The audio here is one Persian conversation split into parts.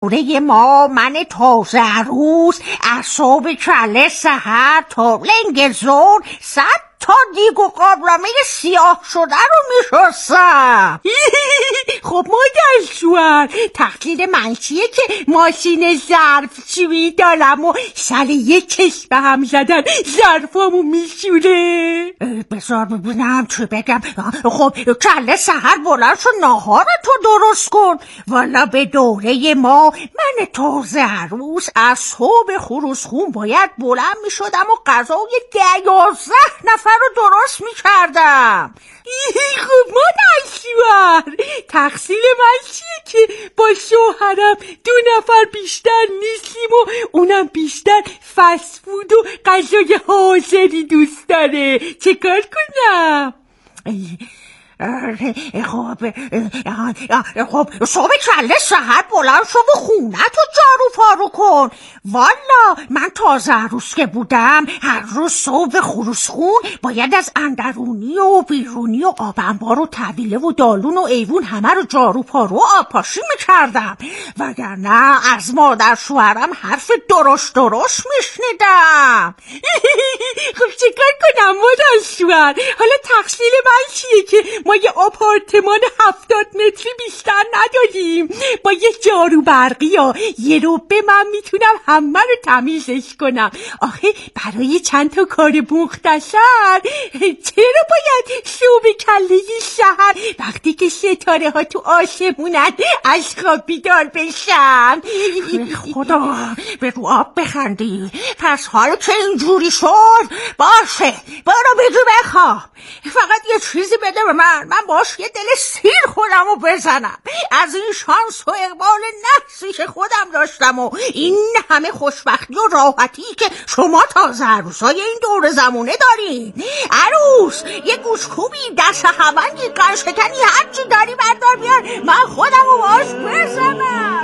دوره ما من تازه عروس از صبح کله سحر تا لنگ ظهر 100 تا دیگ و قابلمه سیاه شده رو میشستم. خب مادر شوهر، تقصیر من چیه که ماشین ظرفشویی دارم و سر یک چشم به هم زدن ظرفامو میشوره؟ بذار ببینم چه بگم. خب کله سحر بلند شو ناهارتو درست کن. والا به دوره ما من تازه عروس از صبح خروسخون باید بلند میشدم و غذای 11 نفر رو درست میکردم. خب مادر شوهر، تقصیر من چیه که با شوهرم 2 نفر بیشتر نیستیم و اونم بیشتر فست فود و غذای حاضری دوست داره؟ چه کار کنم؟ خب صبح کله سحر بلند شو و خونه تو جارو پارو کن. والا من تازه عروس که بودم هر روز صبح خروسخون باید از اندرونی و بیرونی و آب انبار و طویله و دالون و ایوون همه رو جارو پارو و آب پاشی میکردم، وگرنه از مادر شوهرم حرف درست میشنیدم. خب چه کار کنم مادر شوهر؟ حالا تقصیر من چیه که ما یه آپارتمان 70 متری بیشتر نداریم؟ با یه جارو برقی یا یه روبه من میتونم همه رو تمیزش کنم. آخه برای چند تا کار مختصر چرا باید صبح کله سحر وقتی که ستاره ها تو آسمونن از خواب بیدار بشم؟ خدا به رو آب بخندی. پس حالا که اینجوری شد باشه برو بگو بخواب. فقط یه چیزی بده به من باش یه دل سیر خودمو بزنم از این شانس و اقبال نفسی که خودم داشتم و این همه خوشبختی و راحتی که شما تازه عروسای این دور زمونه دارین. عروس یه گوشکوبی دست همنگی قرشکنی هرچی داری بردار بیار من خودمو باش بزنم.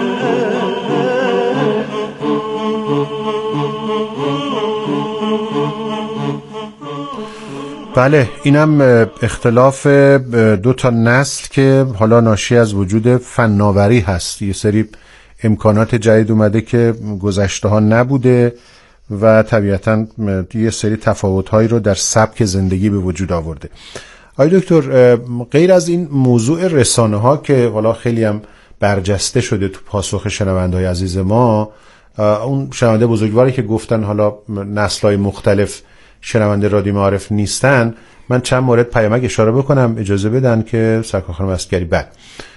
بله، اینم اختلاف 2 تا نسل که حالا ناشی از وجود فناوری هست. یه سری امکانات جدید اومده که گذشته ها نبوده و طبیعتاً یه سری تفاوت‌هایی رو در سبک زندگی به وجود آورده. آقای دکتر، غیر از این موضوع رسانه‌ها که حالا خیلی هم برجسته شده تو پاسخ شنونده‌های عزیز ما، اون شنونده بزرگواری که گفتن حالا نسل‌های مختلف شنونده رادیو معارف نیستن، من چند مورد پیامک اشاره بکنم اجازه بدن که سرکار خانم عسکری. بعد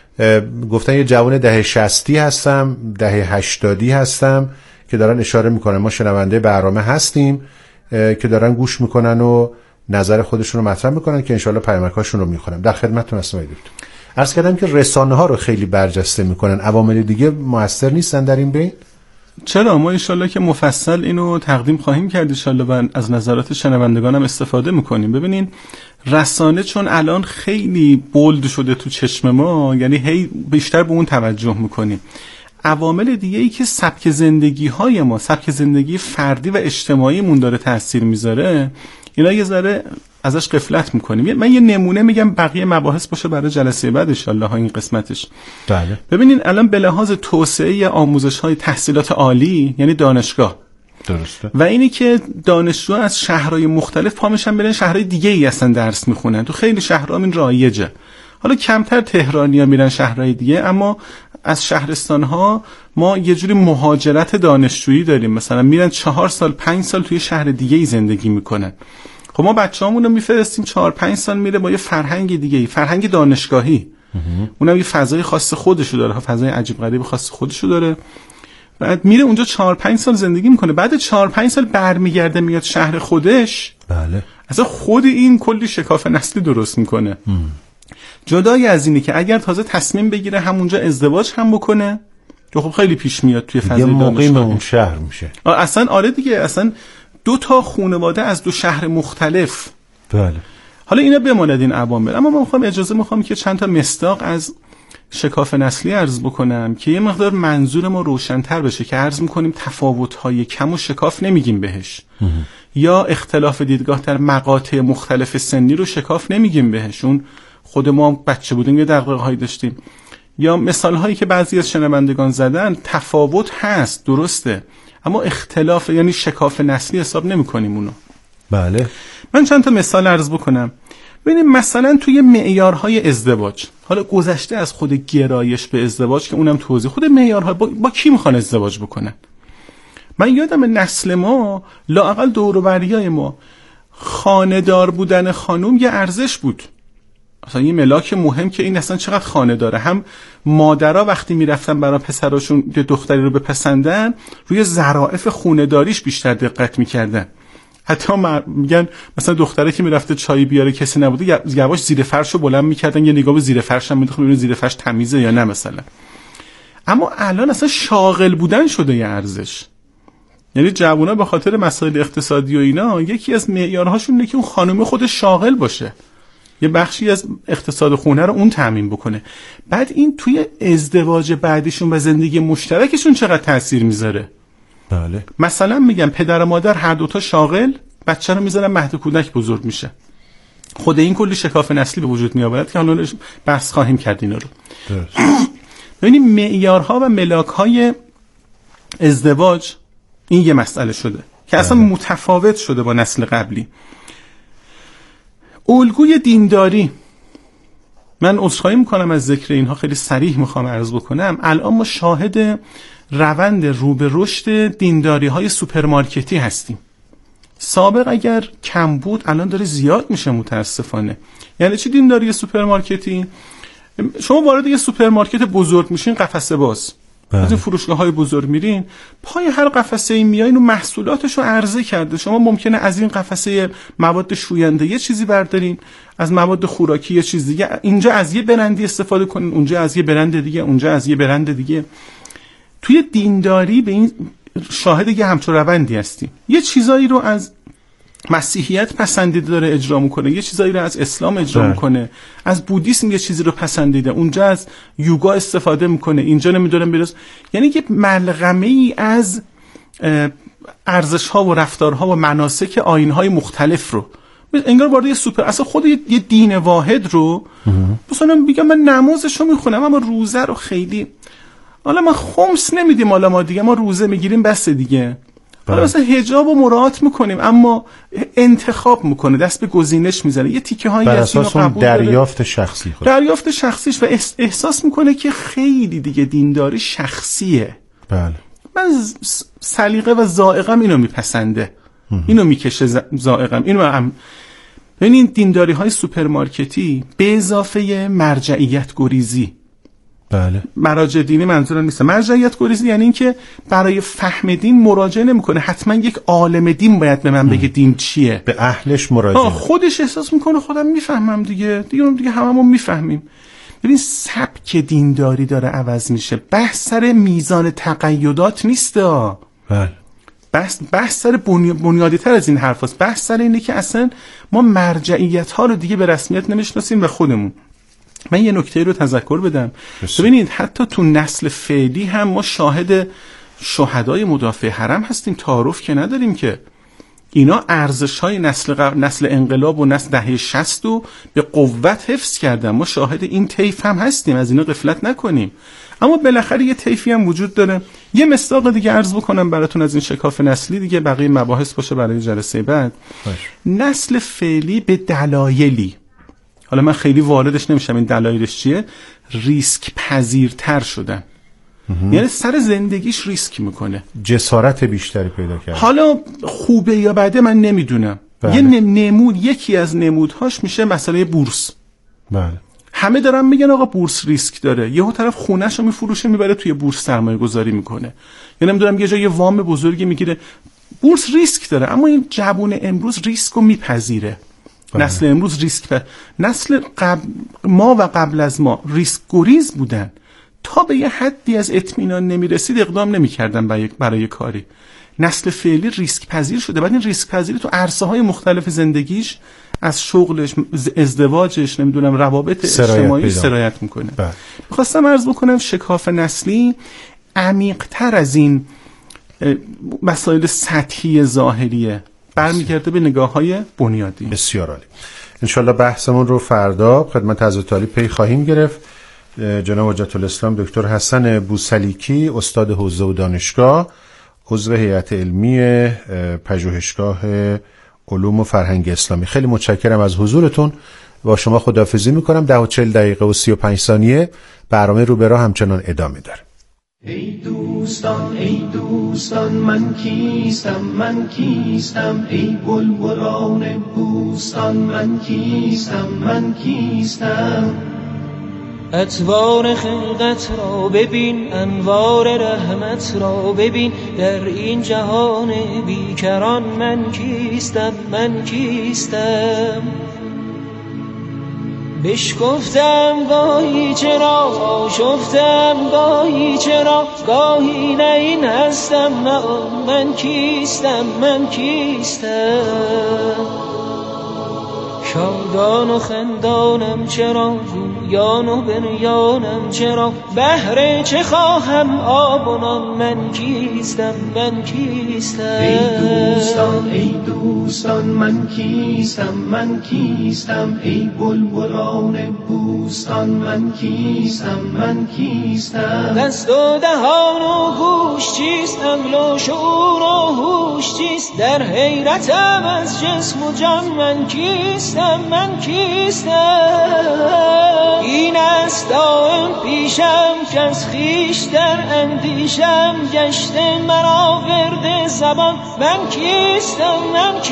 گفتن یه جوان دهه 60 هستم، دهه 80 هستم که دارن اشاره میکنن ما شنونده برنامه هستیم که دارن گوش میکنن و نظر خودشون رو مطرح میکنن که انشالله پیامکاشون رو میخونم. در خدمتتون هستم آقای دکتر. عرض کردم که رسانه ها رو خیلی برجسته میکنن، عوامل دیگه موثر نیستن در این بین؟ چرا، ما انشالله که مفصل اینو تقدیم خواهیم کرد انشالله و از نظرات شنوندگان هم استفاده میکنیم. ببینین رسانه چون الان خیلی بولد شده تو چشم ما، یعنی هی بیشتر به اون توجه میکنیم. عوامل دیگه ای که سبک زندگی های ما، سبک زندگی فردی و اجتماعیمون داره تاثیر میذاره، اینا یه ذره ازش غفلت میکنیم. من یه نمونه میگم، بقیه مباحث باشه برای جلسه بعد ان شاءالله ها این قسمتش. بله. ببینین الان به لحاظ توسعه آموزش‌های تحصیلات عالی، یعنی دانشگاه، درسته، و اینی که دانشجو از شهرهای مختلف پا میشن برن شهرهای دیگه ای اصلا درس میخونن. تو خیلی شهرها این رایجه. حالا کمتر تهرانی‌ها میرن شهرهای دیگه، اما از شهرستان‌ها ما یه جوری مهاجرت دانشجویی داریم. مثلا میرن 4 سال 5 سال توی شهر دیگه ای زندگی میکنن. خب ما بچه‌هامون رو میفرستیم 4-5 سال میره با یه فرهنگ دیگه‌ای، فرهنگ دانشگاهی. اونم یه فضای خاص خودشو داره، فضای عجیب غریب خاص خودشو داره. بعد میره اونجا 4-5 سال زندگی میکنه، بعد 4-5 سال برمیگرده میاد شهر خودش. بله. اصلا خود این کلی شکاف نسلی درست میکنه. جدای از اینه که اگر تازه تصمیم بگیره همونجا ازدواج هم بکنه، که خب خیلی پیش میاد توی فضای دانشگاهی، مقیم اون شهر میشه. اصلا آره دیگه، اصلا 2 تا خانواده از 2 شهر مختلف. بله. حالا اینا بماند این عوامل، اما من میخوام که چند تا مصداق از شکاف نسلی عرض بکنم که یه مقدار منظور ما روشن‌تر بشه، که عرض میکنیم تفاوت‌های کم و شکاف نمیگیم بهش، یا اختلاف دیدگاه در مقاطع مختلف سنی رو شکاف نمیگیم بهش. اون خود ما بچه بودیم یه دغدغه‌هایی داشتیم، یا مثال هایی که بعضی از شنوندگان زدن، تفاوت هست درسته، اما اختلاف یعنی شکاف نسلی حساب نمی‌کنیم اونو. بله. من چند تا مثال عرض بکنم. ببینید مثلا توی معیارهای ازدواج، حالا گذشته از خود گرایش به ازدواج که اونم توضیح، خود معیارها با کی میخوان ازدواج بکنن؟ من یادم نسل ما لااقل دور و بریای ما خانه‌دار بودن خانم یه ارزش بود، اصلا یه ملاک مهم که این اصلا چقدر خانه داره. هم مادرها وقتی میرفتن برای پسراشون یه دختری رو بپسندن روی ظرافت خونه‌داریش بیشتر دقت میکردن. حتی میگن مثلا دختره که میرفته چای بیاره کسی نبوده یواش زیر فرشو بلند میکردن، یه نگاه به زیر فرش هم مینداختن ببینن زیر فرش تمیزه یا نه مثلا. اما الان اصلا شاغل بودن شده یه ارزش. یعنی جوونا به خاطر مسائل اقتصادی و اینا یکی از معیارهاشون اینه که اون خانم خودش شاغل باشه، یه بخشی از اقتصاد خونه رو اون تامین بکنه. بعد این توی ازدواج بعدیشون و زندگی مشترکشون چقدر تاثیر میذاره. بله. مثلا میگم پدر و مادر هر دوتا شاغل، بچه رو میذارن مهد کودک بزرگ میشه. خود این کلی شکاف نسلی به وجود میآورد که حالا بحث خواهیم کرد اینا رو. ببینید معیارها و ملاک‌های ازدواج این یه مسئله شده که اصلا متفاوت شده با نسل قبلی. الگوی دینداری، من عذرخواهی میکنم از ذکر اینها، خیلی صریح میخوام عرض بکنم. الان ما شاهد روند رو به رشد دینداری های سوپرمارکتی هستیم. سابق اگر کم بود الان داره زیاد میشه متاسفانه. یعنی چی دینداری سوپرمارکتی؟ شما وارد یه سوپرمارکت بزرگ میشین، قفسه باز از این فروشگاه های بزرگ میرین، پای هر قفسه این میایین و محصولاتش رو عرضه کرده. شما ممکنه از این قفسه مواد شوینده یه چیزی بردارین، از مواد خوراکی یه چیز دیگه، اینجا از یه برندی استفاده کنین، اونجا از یه برند دیگه، اونجا از یه برند دیگه. توی دینداری به این شاهد یه همچون روندی هستیم. یه چیزایی رو از مسیحیت پسندیده داره اجرا میکنه، یه چیزایی رو از اسلام اجرا میکنه، از بودیسم یه چیزی رو پسندیده، اونجا از یوگا استفاده میکنه، اینجا نمیدونم برس. یعنی یه ملغمه ای از ارزش ها و رفتارها و مناسک آیین های مختلف رو انگار وارد یه سوپر، اصلا خود یه دین واحد رو مثلا میگم من نمازشو میخونم اما روزه رو خیلی، حالا ما خمس نمیدیم، حالا ما دیگه ما روزه میگیریم بس دیگه، حالا مثلا حجاب رو مراعات میکنیم اما انتخاب میکنه، دست به گزینش میزنه، یه تیکه هایی بر اساس اون دریافت شخصی خود، دریافت شخصیش، و احساس میکنه که خیلی دیگه دینداری شخصیه. بله. من سلیقه و ذائقم اینو میپسنده، اینو میکشه ذائقم اینو ببینین دینداری های سوپرمارکتی به اضافه مرجعیت گریزی. بله. مراجع دینی منظورم نیست. مرجعیت گریزی یعنی این که برای فهم دین مراجعه نمیکنه، حتما یک عالم دین باید به من بگه دین چیه، به اهلش مراجعه. خودش احساس میکنه خودم میفهمم دیگه هممون میفهمیم. ببین سبک دینداری داره عوض میشه. بحث سر میزان تقیدات نیست. بله. بحث سر بنیادی تر از این حرف هست. بحث سر اینه که اصلا ما مرجعیت ها رو دیگه به رسمیت نمیشناسیم به خودمون. من یه نکته رو تذکر بدم. ببینید حتی تو نسل فعلی هم ما شاهد شهدای مدافع حرم هستیم، تعارف که نداریم که اینا ارزش‌های نسل انقلاب و نسل دهه 60 رو به قوت حفظ کردن. ما شاهد این طیف هم هستیم، از اینا غفلت نکنیم. اما بالاخره یه طیفی هم وجود داره. یه مصداق دیگه عرض بکنم براتون از این شکاف نسلی، دیگه بقیه مباحث باشه برای جلسه بعد. نسل فعلی به دلایلی، حالا من خیلی واردش نمیشم این دلایلش چیه، ریسک پذیرتر شدن. یعنی سر زندگیش ریسک میکنه، جسارت بیشتری پیدا کرده. حالا خوبه یا بده من نمیدونم. بله. یه نمود، یکی از نمودهاش میشه مسئله بورس. بله. همه دارن میگن آقا بورس ریسک داره، یهو طرف خونه‌شو میفروشه میبره توی بورس سرمایه گذاری میکنه، یا نمیدونم یه جای وام بزرگی میگیره. بورس ریسک داره، اما این جوون امروز ریسکو میپذیره. نسل امروز ریسک نسل ما و قبل از ما ریسک گریز بودن، تا به یه حدی از اطمینان نمیرسید اقدام نمیکردن برای کاری. نسل فعلی ریسک پذیر شده، بعد این ریسک پذیری تو عرصه های مختلف زندگیش، از شغلش، ازدواجش، نمیدونم روابط اجتماعی سرایت میکنه. میخواستم عرض بکنم شکاف نسلی عمیق‌تر از این مسائل سطحی ظاهریه، برمیگرده به نگاه‌های بنیادی. بسیار عالی. انشالله بحثمون رو فردا خدمت حضرت عالی پی خواهیم گرفت. جناب حجت الاسلام دکتر حسن بوسلیکی، استاد حوزه و دانشگاه، عضو هیئت علمی پژوهشگاه علوم و فرهنگ اسلامی. خیلی متشکرم از حضورتون. با شما خداحافظی میکنم. 10:40 و 35 ثانیه. برنامه رو به راه همچنان ادامه داره. ای دوستان من کیستم ای بلبلان بوستان من کیستم اطوار خلقت را ببین، انوار رحمت را ببین، در این جهان بیکران من کیستم بشکفتم گاهی چرا، آشفتم گاهی چرا، گاهی نه این هستم نه آن، من کیستم شادان و خندانم چرا، گویان و بریانم چرا، بهر چه خواهم آب و نان، من کیستم ای دوستان من کیستم ای بلبلان بوستان من کیستم دست و دهان و گوش چیست، عقل و شعور و هوش چیست، در حیرتم از جسم و جان، من کیستم این است دائم پیشم که از خویش در اندیشم گشته مرا ورد زبان، من کیستم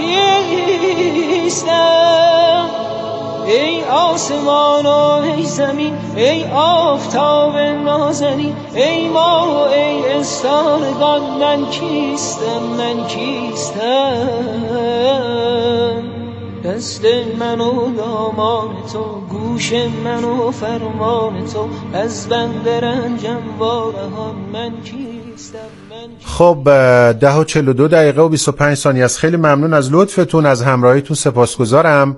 ای آسمان و ای زمین، ای آفتاب نازنین، ای ماه و ای استارگان، من کیستم دست من و دامان تو، گوش من و فرمان تو، از بند رنجم وارهان، من کیستم خب 10:42 و 25 ثانیه است. خیلی ممنون از لطفتون، از همراهیتون سپاسگزارم.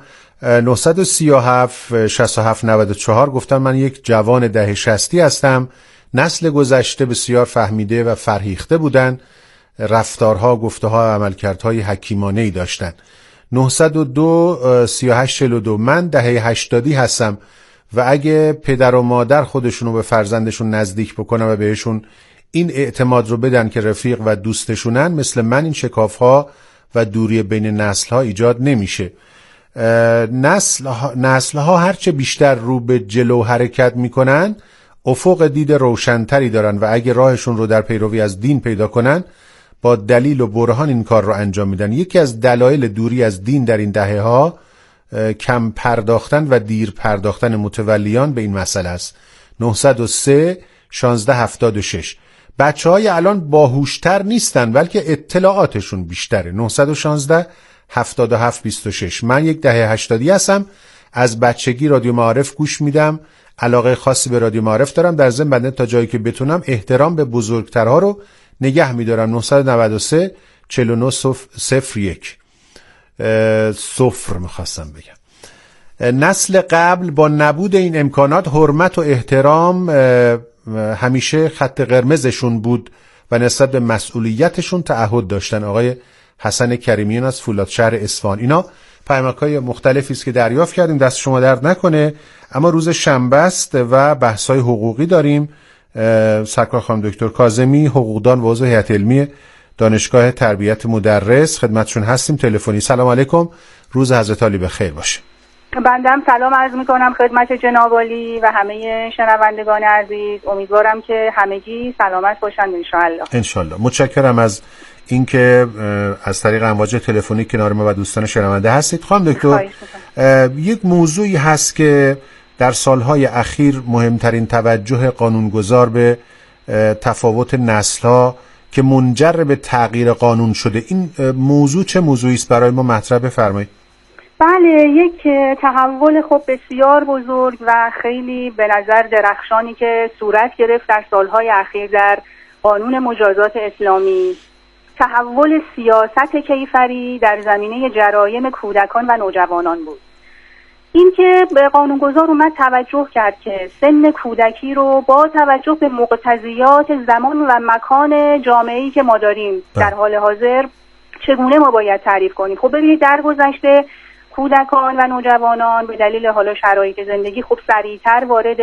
937 67 94 گفتم من یک جوان دهه 60 هستم. نسل گذشته بسیار فهمیده و فرهیخته بودن، رفتارها، گفته‌ها، عملکردهای حکیمانه‌ای داشتن. 902 38 42 من دهه 80 هستم و اگه پدر و مادر خودشونو به فرزندشون نزدیک بکنن و بهشون این اعتماد رو بدن که رفیق و دوستشونن، مثل من این شکاف‌ها و دوری بین نسل‌ها ایجاد نمیشه. نسل‌ها هرچه بیشتر رو به جلو حرکت میکنن، افق دید روشن‌تری دارن و اگه راهشون رو در پیروی از دین پیدا کنن، با دلیل و برهان این کار رو انجام میدن. یکی از دلایل دوری از دین در این دهه‌ها کم پرداختن و دیر پرداختن متولیان به این مسئله است. 903 1676 بچه‌های الان باهوشتر نیستن بلکه اطلاعاتشون بیشتره. 916 77 26 من یک دهه 80 هستم، از بچگی رادیو معارف گوش میدم، علاقه خاصی به رادیو معارف دارم، در ضمن بنده تا جایی که بتونم احترام به بزرگترها رو نگه میدارم. 993 49 01 صفر میخواستم بگم. نسل قبل با نبود این امکانات حرمت و احترام همیشه خط قرمزشون بود و نسبت به مسئولیتشون تعهد داشتن. آقای حسن کریمیان از فولادشهر اصفهان. اینا پیامک‌های مختلفی است که دریافت کردیم، دست شما درد نکنه. اما روز شنبه است و بحث‌های حقوقی داریم. سرکار خانم دکتر کاظمی، حقوقدان و عضو هیئت علمی دانشگاه تربیت مدرس، خدمتشون هستیم تلفنی. سلام علیکم، روز حضرت علی بخیر باشه. بندم سلام عرض میکنم خدمت جناب عالی و همه شنوندگان عزیز. امیدوارم که همگی سلامت باشند انشالله. متشکرم از اینکه از طریق امواج تلفنی کنار ما و دوستان شنونده هستید. خانم دکتر، یک موضوعی هست که در سالهای اخیر مهمترین توجه قانونگذار به تفاوت نسل‌ها که منجر به تغییر قانون شده، این موضوع چه موضوعی است برای ما مطرح بفرمایید؟ بله، یک تحول خب بسیار بزرگ و خیلی به نظر درخشانی که صورت گرفت در سالهای اخیر در قانون مجازات اسلامی، تحول سیاست کیفری در زمینه جرایم کودکان و نوجوانان بود. این که به قانونگذار اومد توجه کرد که سن کودکی رو با توجه به مقتضیات زمان و مکان جامعه‌ای که ما داریم در حال حاضر چگونه ما باید تعریف کنیم. خب ببینید در گذشته کودکان و نوجوانان به دلیل حالا شرایط زندگی خب سریعتر وارد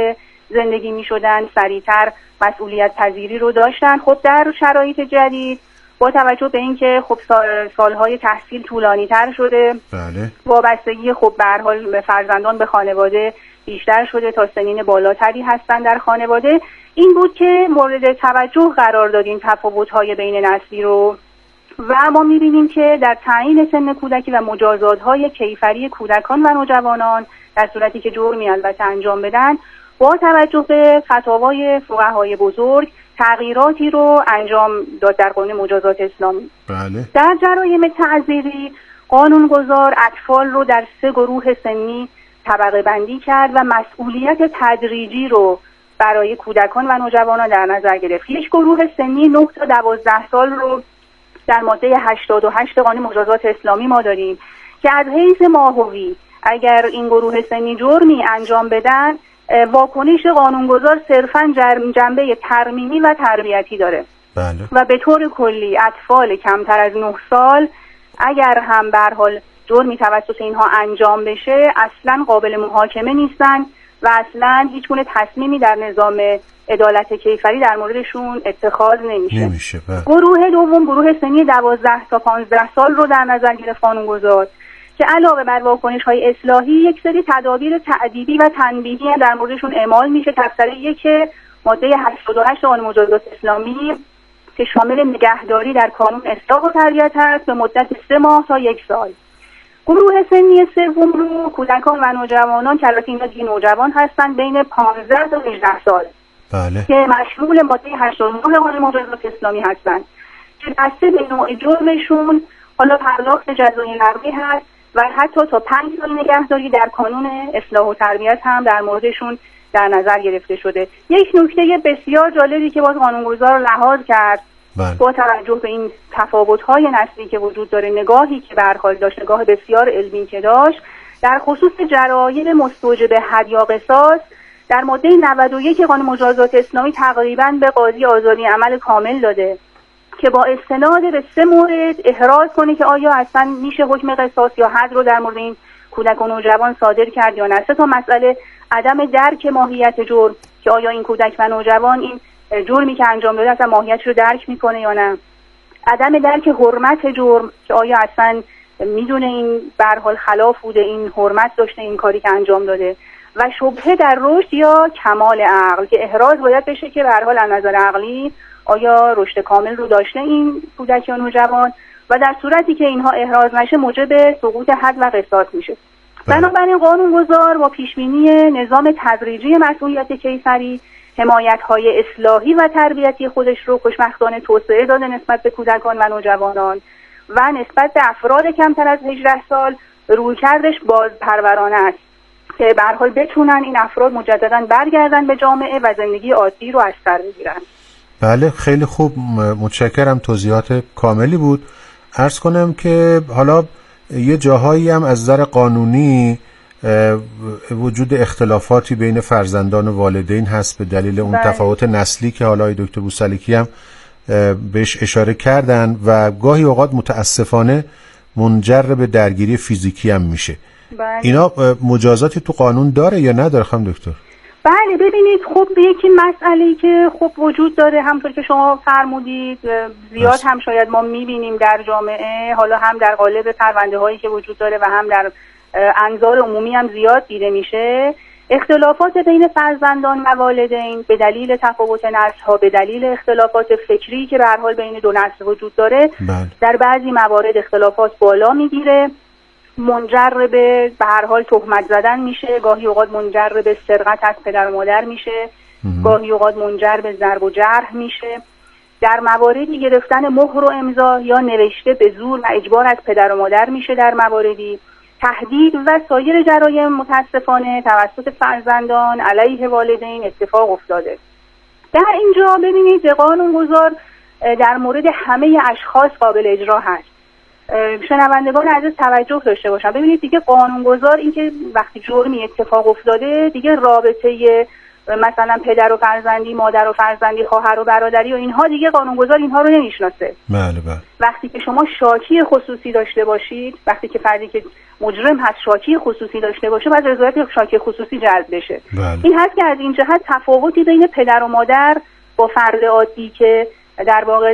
زندگی می شدن، سریعتر مسئولیت پذیری رو داشتن. خب در شرایط جدید با توجه به اینکه خب سالهای تحصیل طولانی تر شده، بله، وابستگی خب به هر حال فرزندان به خانواده بیشتر شده، تا سنین بالاتری هستن در خانواده، این بود که مورد توجه قرار دادیم تفاوت‌های بین نسلی رو و ما می‌بینیم که در تعیین سن کودکی و مجازات‌های کیفری کودکان و نوجوانان در صورتی که جرمی البته انجام بدن، با توجه به فتاوای فقهای بزرگ تغییراتی رو انجام داد در قانون مجازات اسلامی. بله. در جرایم تعزیری قانونگذار اطفال رو در 3 گروه سنی طبقه بندی کرد و مسئولیت تدریجی رو برای کودکان و نوجوانان در نظر گرفت. یک گروه سنی 9 تا 12 سال رو در ماده 88 قانون مجازات اسلامی ما داریم که از حیث ماهوی اگر این گروه سنی جرمی انجام بدن، واکنش قانونگذار صرفاً جنبه ترمیمی و تربیتی داره. بله. و به طور کلی اطفال کمتر از 9 سال اگر هم به هر حال جرمی توسط اینها انجام بشه اصلاً قابل محاکمه نیستن و اصلاً هیچ گونه تصمیمی در نظام عدالت کیفری در موردشون اتخاذ نمیشه. گروه دوم گروه سنی 12 تا 15 سال رو در نظر گرفت قانونگذار که علاوه بر واکنش‌های اصلاحی یک سری تدابیر تعدیبی و تنبیهی در موردشون اعمال میشه. تفسیر 1 ماده 88 قانون مجازات اسلامی که شامل نگهداری در کانون اصلاح و تربیت هست به مدت 3 ماه تا 1 سال. گروه سنی سوم رو کودکان و نوجوانان که البته اینا دیگه نوجوان هستن بین 15 تا 18 سال. بله. که مشمول ماده 89 قانون مجازات اسلامی هستن که بسته به نوع جرمشون حالا پرداخت جزای نقدی هست و حتی تا 5 سال نگهداری در کانون اصلاح و تربیت هم در موردشون در نظر گرفته شده. یک نکته بسیار جالبی که باز قانونگذار لحاظ کرد با توجه به این تفاوت‌های نسلی که وجود داره، نگاهی که به هر حال داشت، نگاه بسیار علمی که داشت در خصوص جرایم مستوجب حد یا قصاص، در ماده 91 قانون مجازات اسلامی تقریباً به قاضی آزادی عمل کامل داده که با استناد به 3 مورد احراز کنه که آیا اصلا میشه حکم قصاص یا حد رو در مورد این کودک و نوجوان صادر کرد یا نه. 3 تا مسئله: عدم درک ماهیت جرم که آیا این کودک و نوجوان این جرمی که انجام داده اصلا ماهیتش رو درک میکنه یا نه، عدم درک حرمت جرم که آیا اصلا میدونه این به هر حال خلاف بوده، این حرمت داشته این کاری که انجام داده، و شبهه در رشد یا کمال عقل که احراز باید بشه که به هر حال از نظر عقلی آیا رشد کامل رو داشته این کودک یا نوجوان، و در صورتی که اینها احراز نشه موجب سقوط حد و قصاص میشه. بنابراین قانونگذار با پیشبینی نظام تدریجی مسئولیت کیفری حمایت‌های اصلاحی و تربیتی خودش رو خوشبختانه توسعه داده نسبت به کودکان و نوجوانان و نسبت به افراد کمتر از 18 سال رویکردش بازپرورانه است که به هر حال بتونن این افراد مجددا برگردن به جامعه و زندگی عادی رو از سر بگیرن. بله، خیلی خوب، متشکرم، توضیحات کاملی بود. عرض کنم که حالا یه جاهایی هم از نظر قانونی وجود اختلافاتی بین فرزندان و والدین هست به دلیل اون تفاوت نسلی که حالا دکتر بوسلیکی هم بهش اشاره کردن و گاهی اوقات متاسفانه منجر به درگیری فیزیکی هم میشه. اینا مجازاتی تو قانون داره یا نداره خانم دکتر؟ بله، ببینید خب یکی مسئله‌ای که خب وجود داره همونطور که شما فرمودید زیاد هم شاید ما میبینیم در جامعه، حالا هم در قالب پرونده هایی که وجود داره و هم در انظار عمومی هم زیاد دیده میشه، اختلافات بین فرزندان و والدین به دلیل تفاوت نسل‌ها، به دلیل اختلافات فکری که به هر حال بین دو نسل وجود داره در بعضی موارد اختلافات بالا میگیره، منجر به هر حال تهمت زدن میشه، گاهی اوقات منجر به سرقت از پدر و مادر میشه، گاهی اوقات منجر به ضرب و جرح میشه، در مواردی گرفتن مهر و امضا یا نوشته به زور و اجبار از پدر و مادر میشه، در مواردی تهدید و سایر جرایم متاسفانه توسط فرزندان علیه والدین اتفاق افتاده. در اینجا ببینید قانونگذار در مورد همه اشخاص قابل اجرا هست. شنوندگان عزیز توجه داشته باشن، ببینید دیگه قانونگذار این که وقتی جرمی اتفاق افتاده دیگه رابطه مثلا پدر و فرزندی، مادر و فرزندی، خواهر و برادری و اینها دیگه قانونگذار اینها رو نمیشناسه. بله. وقتی که شما شاکی خصوصی داشته باشید، وقتی که فردی که مجرم هست شاکی خصوصی داشته باشه، باید رضایت شاکی خصوصی جلب بشه. بله. این هست که از این جهت تفاوتی بین پدر و مادر با فرد عادی که در واقع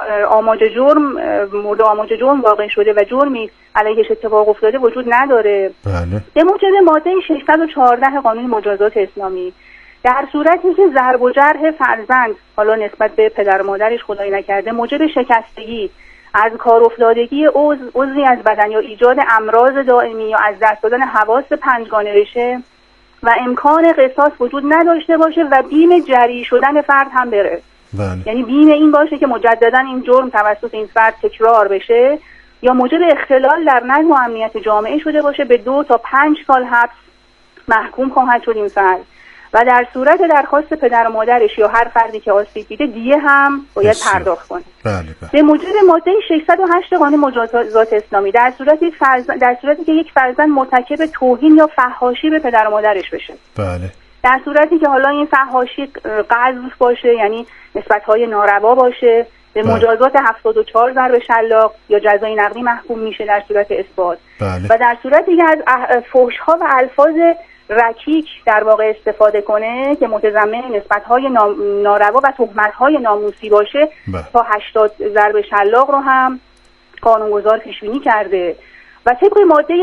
مورد آماج جرم واقع شده و جرمی علیهش اتفاق افتاده وجود نداره. بله. به موجب ماده 614 قانون مجازات اسلامی در صورتی که ضرب و جرح فرزند حالا نسبت به پدر و مادرش خدای نکرده موجب شکستگی، از کار افتادگی عضوی از بدن یا ایجاد امراض دائمی یا از دست دادن حواس پنجگانه بشه و امکان قصاص وجود نداشته باشه و بیم جری شدن فرد هم بره. بله. یعنی بیم این باشه که مجددا این جرم توسط این فرد تکرار بشه یا موجب اختلال در نظم و امنیت جامعه شده باشه، به 2 تا 5 سال حبس محکوم خواهد شد این فرد و در صورت درخواست پدر و مادرش یا هر فردی که آسیب دیده دیه هم باید پرداخت کنه. بله. به موجب ماده 608 قانون مجازات اسلامی در صورتی که یک فرزند مرتکب توهین یا فحاشی به پدر و مادرش بشه، بله. در صورتی که حالا این فحاشی قذف باشه، یعنی نسبت‌های ناروا باشه، به مجازات 74 ضرب شلاق یا جزای نقدی محکوم میشه در صورت اثبات. بله. و در صورتی که از فحش‌ها و الفاظ رکیک در واقع استفاده کنه که متضمن نسبت‌های ناروا و تهمت‌های ناموسی باشه، تا 80 ضرب شلاق رو هم قانونگذار پیش بینی کرده. و طبق ماده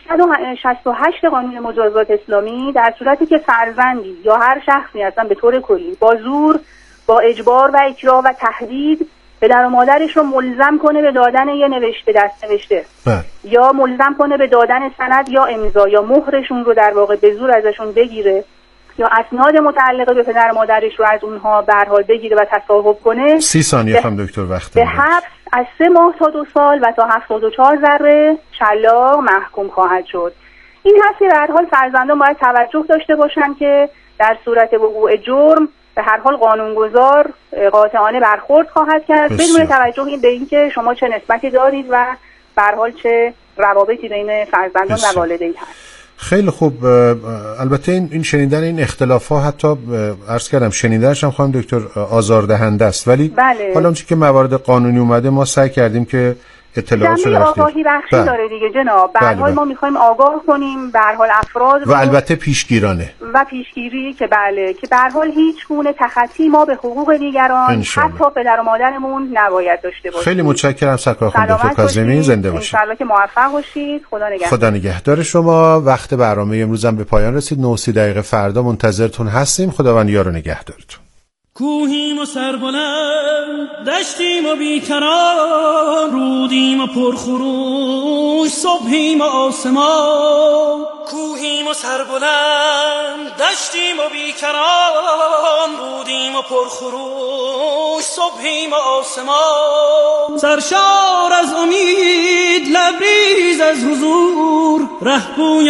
668 قانون مجازات اسلامی در صورتی که فرزندی یا هر شخصی اصلا به طور کلی با زور، با اجبار و اکراه و تهدید پدر و مادرش رو ملزم کنه به دادن یه نوشته دست نوشته یا ملزم کنه به دادن سند یا امضا یا مهرشون رو در واقع به زور ازشون بگیره یا اسناد متعلقه به پدر و مادرش رو از اونها به هر حال بگیره و تصاحب کنه، 30 ثانیه خانم دکتر وقت به حبس از 3 ماه تا 2 سال و تا 74 ضرب شلاق محکوم خواهد شد. این هست که در حال فرزندان باید توجه داشته باشن که در صورت وقوع جرم به هر حال قانونگذار قاطعانه برخورد خواهد کرد بدون توجه به اینکه شما چه نسبتی دارید و به هر حال چه روابطی بین فرزندان و والدین هست. خیلی خوب. البته این شنیدن این اختلاف‌ها حتی عرض کردم شنیدنش هم خانم دکتر آزاردهنده است، ولی بله. حالا اونچه که موارد قانونی اومده ما سعی کردیم که اطلاعات رو آگاهی بخشی داره دیگه جناب. به هر حال ما می‌خوایم آگاه کنیم به هر حال افراد و البته پیشگیرانه و پیشگیری که بله که به هر حال هیچ گونه تخطی ما به حقوق دیگران حتی پدر و مادرمون نباید داشته باشیم. خیلی متشکرم سرکار خانم دکتر کاظمی، زنده باشید. ان شاءالله که موفق باشید. خدا نگهدار. خدا نگهدار شما. وقت برنامه امروز هم به پایان رسید. 9:30 دقیقه فردا منتظرتون هستیم. خداوند یار و نگهدارتون. کوهیم و سربلند، دشتیم و بیکران، رودیم و پرخروش، صبحیم و آسمان. کوهیم و سربلند، دشتیم و بیکران، رودیم و پرخروش، صبحیم و آسمان. سرشار از امید، لبریز از حضور، رهبوی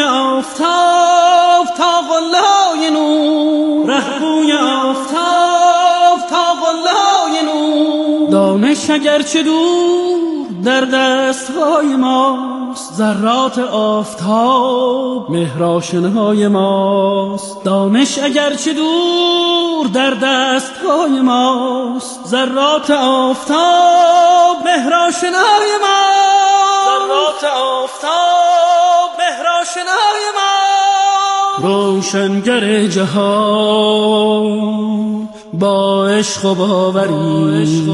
آفتاب تا قله‌های نور، رهبوی آفتاب تا قله‌های نور. دانش اگرچه دور در دست‌های ماست، ذرات آفتاب مهرآشنای ماست. دانش اگرچه دور در دست‌های ماست، ذرات آفتاب مهرآشنای ماست. ذرات آفتاب مهرآشنای ماست. روشنگر جهان با عشق و باوری،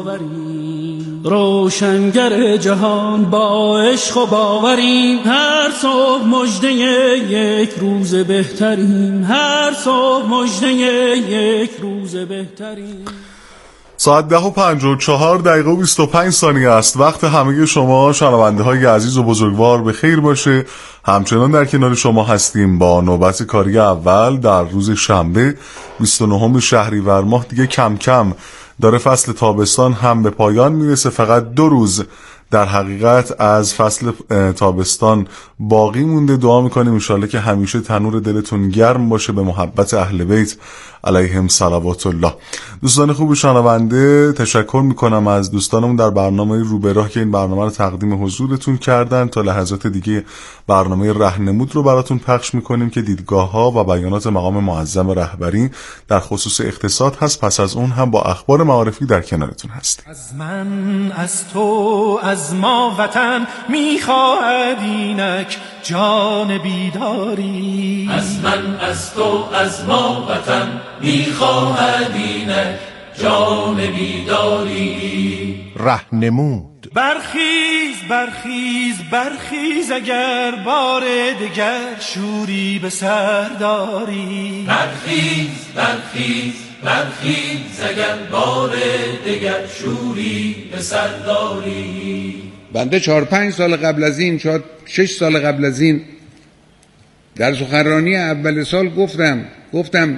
روشنگر جهان با عشق و باوری. هر صبح مژده یک روز بهترین، هر صبح مژده یک روز بهترین. ساعت 10:54 و 25 ثانیه است. وقت همه شما شنونده های عزیز و بزرگوار به خیر باشه. همچنان در کنار شما هستیم با نوبت کاری اول در روز شنبه 29 شهریور ماه. دیگه کم کم داره فصل تابستان هم به پایان میرسه. فقط 2 روز در حقیقت از فصل تابستان باقی مونده. دعا میکنیم انشالله که همیشه تنور دلتون گرم باشه به محبت اهل بیت علیهم صلوات الله. دوستان خوب شنونده، تشکر میکنم از دوستانمون در برنامه رو به راه که این برنامه رو تقدیم حضورتون کردن. تا لحظات دیگه برنامه رهنمود رو براتون پخش میکنیم که دیدگاه‌ها و بیانات مقام معظم رهبری در خصوص اقتصاد هست. پس از اون هم با اخبار معارفی در کنارتون هست. از من، از تو، از ما وطن میخواهد اینک جان بیداری. از من، از تو، از ما وطن میخواهد اینک جان بیداری. رهنمود. برخیز برخیز برخیز اگر بار دگر شوری به سر داری. برخیز برخیز برخیز اگر بار دگر شوری به سر داری. بنده 4-5 سال قبل از این، شاید 6 سال قبل از این، در سخنرانی اول سال گفتم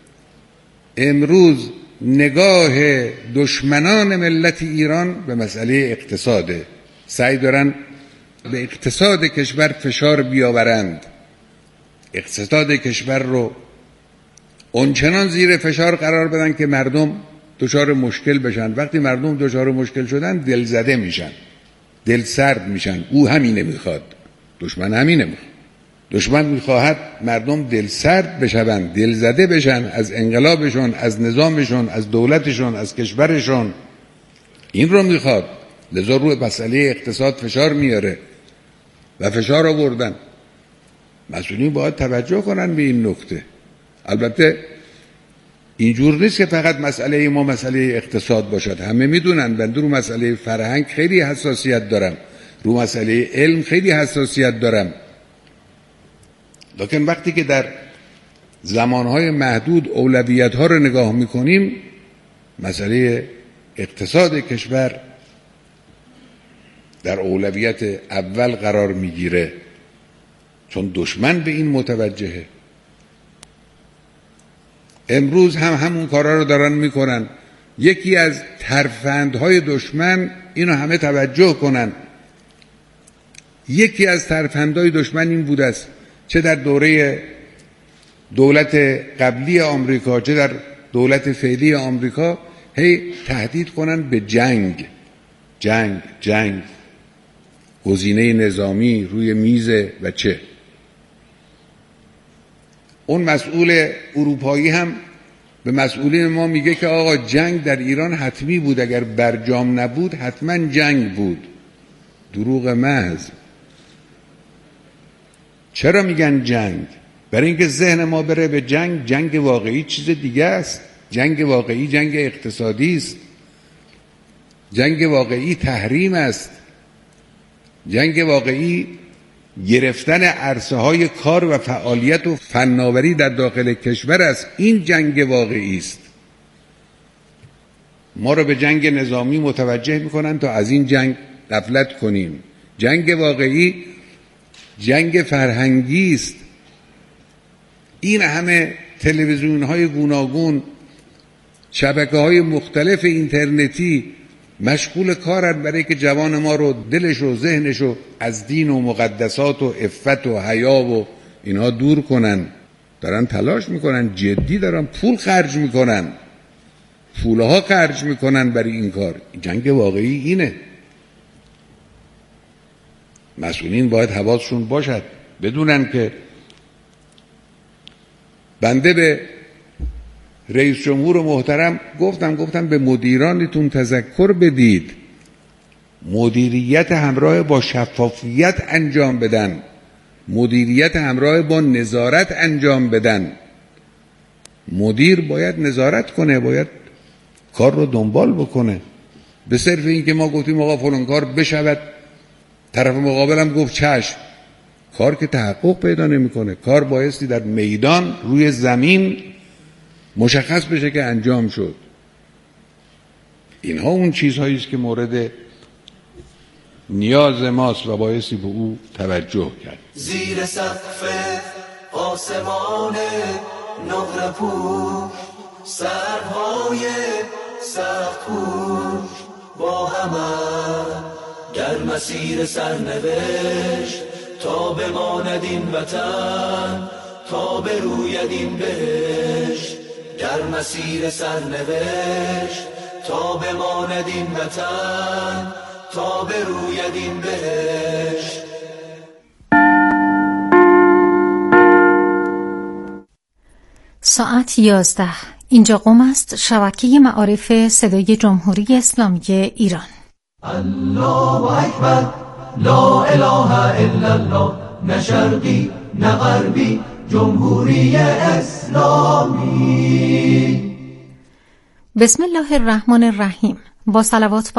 امروز نگاه دشمنان ملت ایران به مسئله اقتصاده. سعی دارن به اقتصاد کشور فشار بیاورند، اقتصاد کشور رو اونچنان زیر فشار قرار بدن که مردم دچار مشکل بشن. وقتی مردم دچار مشکل شدن دلزده میشن، دل سرد میشن. او همینه میخواد، دشمن همینه میخواد. دشمن میخواهد مردم دل سرد بشن، دل زده بشن از انقلابشون، از نظامشون، از دولتشون، از کشورشون. این رو میخواد. لذا روی مسئله اقتصاد فشار میاره و فشار آوردن. مسئولین باید توجه کنن به این نکته. البته اینجور نیست که فقط مسئله ما مسئله اقتصاد باشد. همه میدونن بنده رو مسئله فرهنگ خیلی حساسیت دارم، رو مسئله علم خیلی حساسیت دارم. لکن وقتی که در زمانهای محدود اولویت‌ها رو نگاه میکنیم، مسئله اقتصاد کشور در اولویت اول قرار میگیره، چون دشمن به این متوجهه. امروز هم همون کارا رو دارن میکنن. یکی از ترفندهای دشمن، اینو همه توجه کنن، یکی از ترفندهای دشمن این بوده است، چه در دوره دولت قبلی آمریکا چه در دولت فعلی آمریکا، هی تهدید کنن به جنگ. گزینه نظامی روی میزه و چه. اون مسئول اروپایی هم به مسئولین ما میگه که آقا جنگ در ایران حتمی بود، اگر برجام نبود حتما جنگ بود. دروغ محض. چرا میگن جنگ؟ برای اینکه ذهن ما بره به جنگ. جنگ واقعی چیز دیگه است. جنگ واقعی جنگ اقتصادی است. جنگ واقعی تحریم است. جنگ واقعی گرفتن عرصه های کار و فعالیت و فناوری در داخل کشور است. این جنگ واقعی است. ما رو به جنگ نظامی متوجه میکنن تا از این جنگ غفلت کنیم. جنگ واقعی جنگ فرهنگی است. این همه تلویزیون های گوناگون، شبکه های مختلف اینترنتی مشغول کارن برای که جوان ما رو، دلش و ذهنش رو از دین و مقدسات و عفت و حیا و اینها دور کنن. دارن تلاش میکنن، جدی دارن پول خرج میکنن، پولها خرج میکنن برای این کار. جنگ واقعی اینه. مسئولین باید حواسشون باشد، بدونن که بنده به رئیس جمهور محترم گفتم به مدیرانتون تذکر بدید مدیریت همراه با شفافیت انجام بدن، مدیریت همراه با نظارت انجام بدن. مدیر باید نظارت کنه، باید کار رو دنبال بکنه. به صرف این که ما گفتیم آقا فلان کار بشود، طرف مقابلم گفت چشم، کار که تحقق پیدا نمیکنه. کار بایستی در میدان روی زمین مشخص بشه که انجام شد. اینها اون چیزهایی است که مورد نیاز ماست و بایستی به او توجه کرد. زیر سقف آسمان نقره پوش، سرهای سخت پوش با هم گر مسیر سرنوشت تا بماند این وطن، تا بروید این بهشت. در مسیر سرنوشت تا بماند این وطن، تا بروید این بهشت. ساعت 11. اینجا قم است، شبکه معارف صدای جمهوری اسلامی ایران. الله اکبر، لا اله الا الله، نه شرقی نه غربی، جمهوری اسلامی. بسم الله الرحمن الرحیم. با صلوات